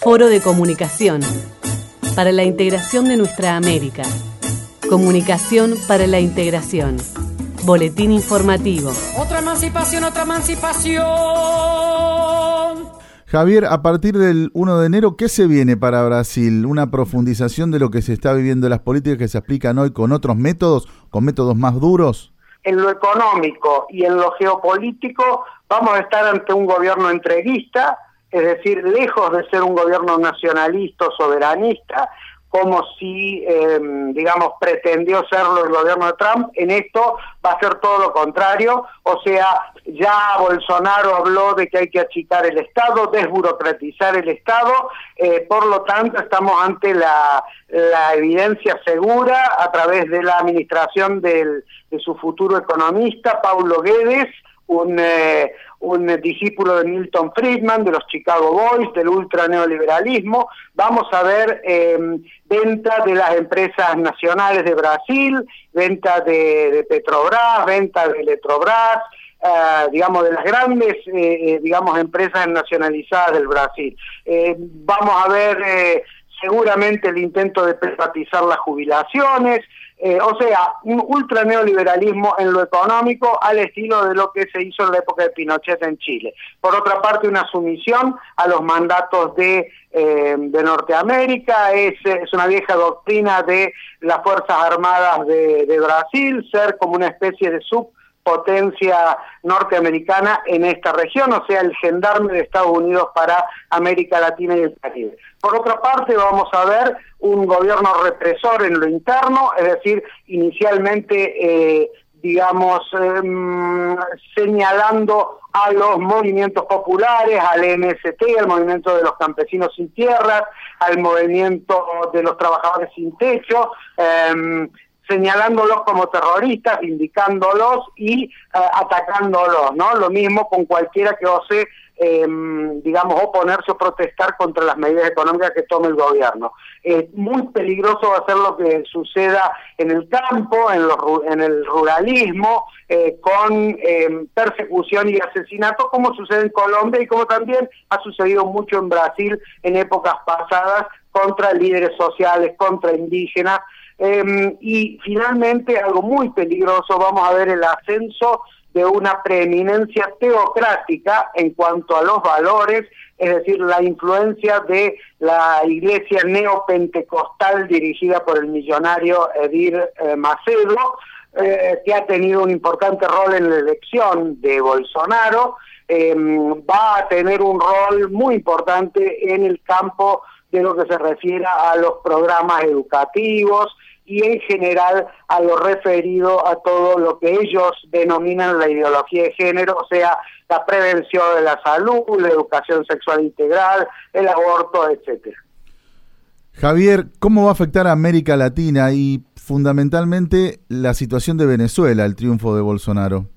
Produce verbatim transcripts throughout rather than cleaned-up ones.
Foro de Comunicación para la integración de nuestra América. Comunicación para la integración. Boletín informativo. Otra emancipación, otra emancipación. Javier, a partir del primero de enero, ¿qué se viene para Brasil? ¿Una profundización de lo que se está viviendo en las políticas que se aplican hoy con otros métodos, con métodos más duros? En lo económico y en lo geopolítico vamos a estar ante un gobierno entreguista, es decir, lejos de ser un gobierno nacionalista o soberanista, como si, eh, digamos, pretendió serlo el gobierno de Trump. En esto va a ser todo lo contrario, o sea, ya Bolsonaro habló de que hay que achicar el Estado, desburocratizar el Estado, eh, por lo tanto estamos ante la, la evidencia segura a través de la administración del, de su futuro economista, Paulo Guedes, un, eh, un discípulo de Milton Friedman, de los Chicago Boys, del ultraneoliberalismo. Vamos a ver eh, venta de las empresas nacionales de Brasil, venta de, de Petrobras, venta de Eletrobras, Uh, digamos, de las grandes, eh, digamos, empresas nacionalizadas del Brasil. Eh, vamos a ver eh, seguramente el intento de privatizar las jubilaciones, eh, o sea, un ultraneoliberalismo en lo económico al estilo de lo que se hizo en la época de Pinochet en Chile. Por otra parte, una sumisión a los mandatos de, eh, de Norteamérica, es, es una vieja doctrina de las Fuerzas Armadas de, de Brasil, ser como una especie de sub potencia norteamericana en esta región, o sea, el gendarme de Estados Unidos para América Latina y el Caribe. Por otra parte, vamos a ver un gobierno represor en lo interno, es decir, inicialmente, eh, digamos, eh, señalando a los movimientos populares, al M S T, al movimiento de los campesinos sin tierras, al movimiento de los trabajadores sin techo, eh, señalándolos como terroristas, indicándolos y eh, atacándolos, ¿no? Lo mismo con cualquiera que ose, eh, digamos, oponerse o protestar contra las medidas económicas que tome el gobierno. Eh, muy peligroso va a ser lo que suceda en el campo, en, los, en el ruralismo, eh, con eh, persecución y asesinato, como sucede en Colombia y como también ha sucedido mucho en Brasil en épocas pasadas contra líderes sociales, contra indígenas. Eh, y finalmente, algo muy peligroso, vamos a ver el ascenso de una preeminencia teocrática en cuanto a los valores, es decir, la influencia de la iglesia neopentecostal dirigida por el millonario Edir eh, Macedo, eh, que ha tenido un importante rol en la elección de Bolsonaro, eh, va a tener un rol muy importante en el campo de lo que se refiere a los programas educativos y en general a lo referido a todo lo que ellos denominan la ideología de género, o sea, la prevención de la salud, la educación sexual integral, el aborto, etcétera. Javier, ¿cómo va a afectar a América Latina y fundamentalmente la situación de Venezuela, el triunfo de Bolsonaro?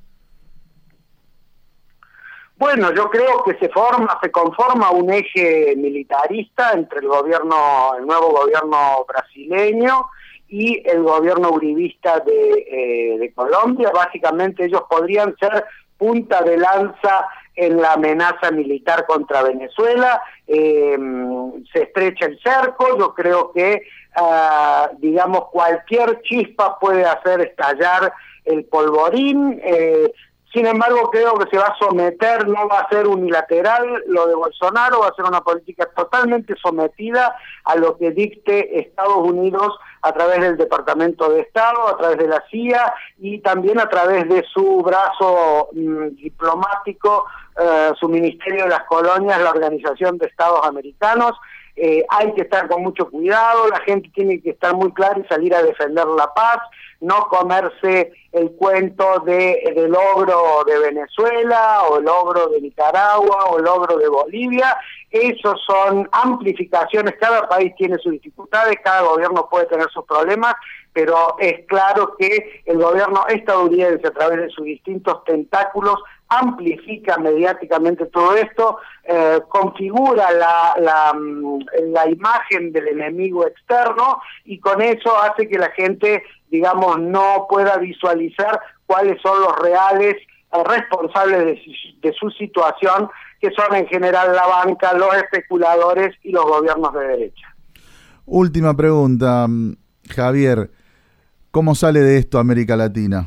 Bueno, yo creo que se forma, se conforma un eje militarista entre el gobierno, el nuevo gobierno brasileño y el gobierno uribista de, eh, de Colombia. Básicamente ellos podrían ser punta de lanza en la amenaza militar contra Venezuela. Eh, se estrecha el cerco, yo creo que, uh, digamos, cualquier chispa puede hacer estallar el polvorín. Eh, Sin embargo, creo que se va a someter, no va a ser unilateral lo de Bolsonaro, va a ser una política totalmente sometida a lo que dicte Estados Unidos a través del Departamento de Estado, a través de la C I A y también a través de su brazo mmm, diplomático, eh, su Ministerio de las Colonias, la Organización de Estados Americanos. Eh, hay que estar con mucho cuidado, la gente tiene que estar muy clara y salir a defender la paz, no comerse el cuento de, de logro de Venezuela o el logro de Nicaragua o el logro de Bolivia. Esos son amplificaciones, cada país tiene sus dificultades, cada gobierno puede tener sus problemas, pero es claro que el gobierno estadounidense a través de sus distintos tentáculos amplifica mediáticamente todo esto, eh, configura la, la, la imagen del enemigo externo y con eso hace que la gente, digamos, no pueda visualizar cuáles son los reales eh, responsables de, de su situación, que son en general la banca, los especuladores y los gobiernos de derecha. Última pregunta, Javier, ¿cómo sale de esto América Latina?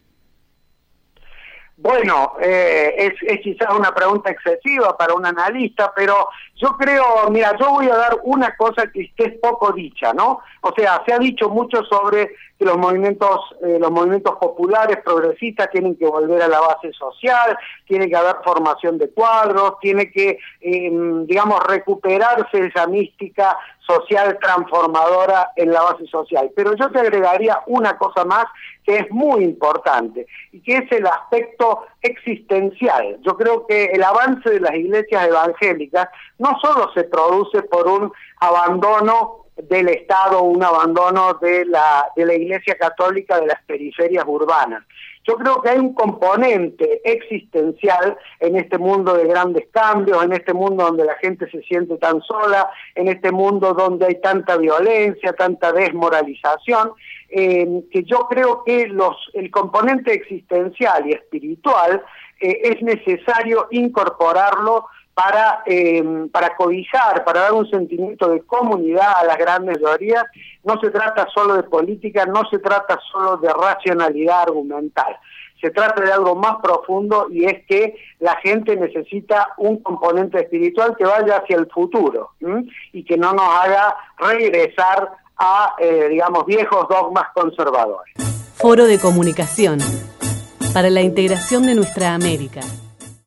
Bueno, eh, es, es quizás una pregunta excesiva para un analista, pero yo creo, mira, yo voy a dar una cosa que es poco dicha, ¿no? O sea, se ha dicho mucho sobre que los movimientos, eh, los movimientos populares, progresistas, tienen que volver a la base social, tiene que haber formación de cuadros, tiene que, eh, digamos, recuperarse esa mística social transformadora en la base social. Pero yo te agregaría una cosa más que es muy importante, y que es el aspecto existencial. Yo creo que el avance de las iglesias evangélicas no solo se produce por un abandono del Estado, un abandono de la, de la Iglesia Católica de las periferias urbanas. Yo creo que hay un componente existencial en este mundo de grandes cambios, en este mundo donde la gente se siente tan sola, en este mundo donde hay tanta violencia, tanta desmoralización, eh, que yo creo que los, el componente existencial y espiritual eh, es necesario incorporarlo para eh, para cobijar, para dar un sentimiento de comunidad a las grandes mayorías. No se trata solo de política, no se trata solo de racionalidad argumental, se trata de algo más profundo, y es que la gente necesita un componente espiritual que vaya hacia el futuro, ¿m? y que no nos haga regresar a, eh, digamos, viejos dogmas conservadores. Foro de Comunicación para la integración de nuestra América.